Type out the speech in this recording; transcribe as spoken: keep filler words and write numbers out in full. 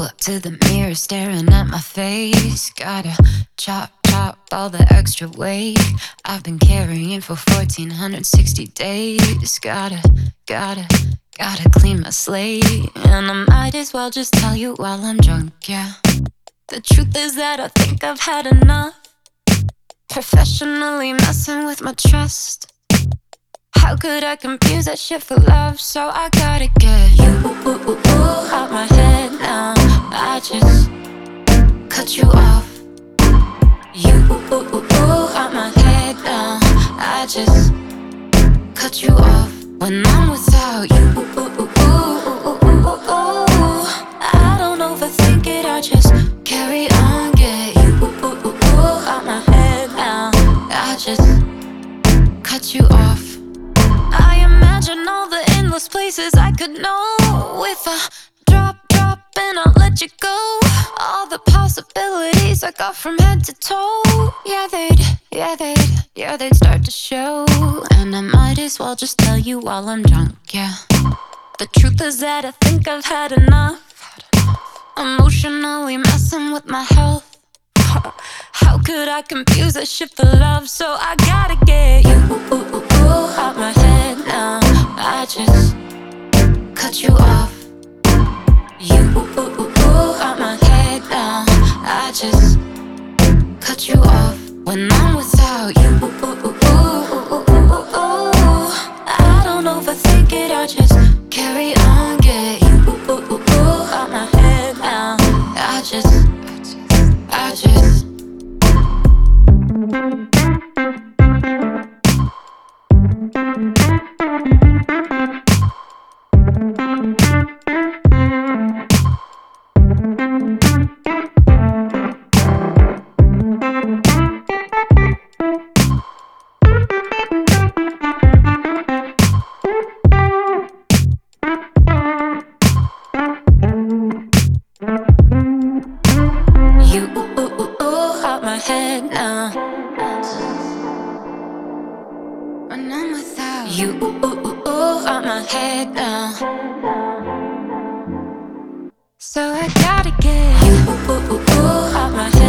up to the mirror staring at my face. Gotta chop, chop all the extra weight I've been carrying for fourteen sixty days. Gotta, gotta, gotta clean my slate. And I might as well just tell you while I'm drunk, yeah. The truth is that I think I've had enough. Professionally messing with my trust. How could I confuse that shit for love? So I gotta get you out my head now. I just cut you off. You out my head now. I just cut you off. When I'm without you, I don't overthink it, I just carry on. Get you out my head now. I just cut you off. I imagine all the endless places I could know. If I drop, drop and I'll let you go. All the possibilities I got from head to toe. Yeah, they'd, yeah, they'd, yeah, they'd start to show. And I might as well just tell you while I'm drunk, yeah. The truth is that I think I've had enough. Emotionally messing with my health. How could I confuse that shit for love? So I gotta get you out my head now. I just cut you off. You out my head now. I just cut you off. When I'm without you, I don't overthink it, I just carry on. Get you out my head now. I just, I just head now. When I'm without you, out my head now. So I gotta get you out my head.